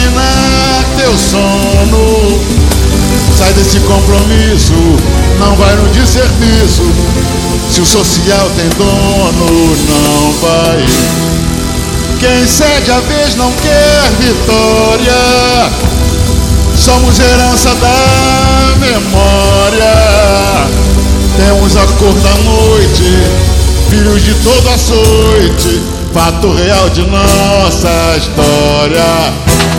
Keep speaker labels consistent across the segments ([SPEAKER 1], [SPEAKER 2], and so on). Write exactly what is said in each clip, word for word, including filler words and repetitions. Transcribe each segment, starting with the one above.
[SPEAKER 1] dominar teu sono. Sai desse compromisso, não vai no desserviço. Se o social tem dono, não vai. Quem cede a vez não quer vitória. Somos herança da memória. Temos a cor da noite, filhos de todo açoite, fato real de nossa história.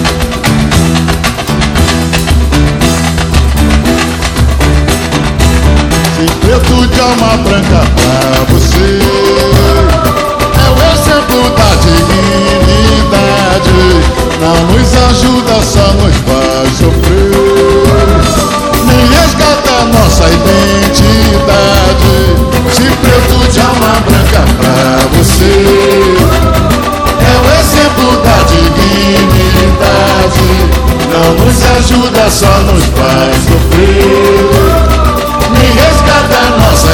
[SPEAKER 1] Preto de alma branca pra você é o exemplo da dignidade. Não nos ajuda, só nos faz sofrer, nem resgata nossa identidade. Se preto de alma branca pra você é o exemplo da dignidade. Não nos ajuda, só nos faz sofrer, nem resgata nossa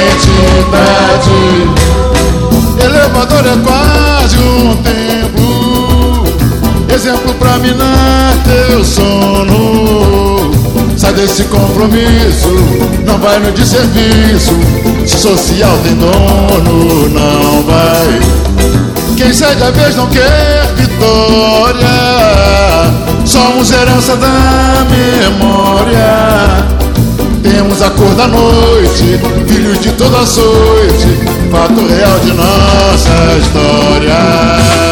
[SPEAKER 1] identidade. Elevador é quase um templo, exemplo pra minar teu sono. Sai desse compromisso, não vai no desserviço. Se social tem dono, não vai. Quem cede a vez não quer vitória. Somos herança da memória. Temos a cor da noite, filhos de toda açoite, fato real de nossa história.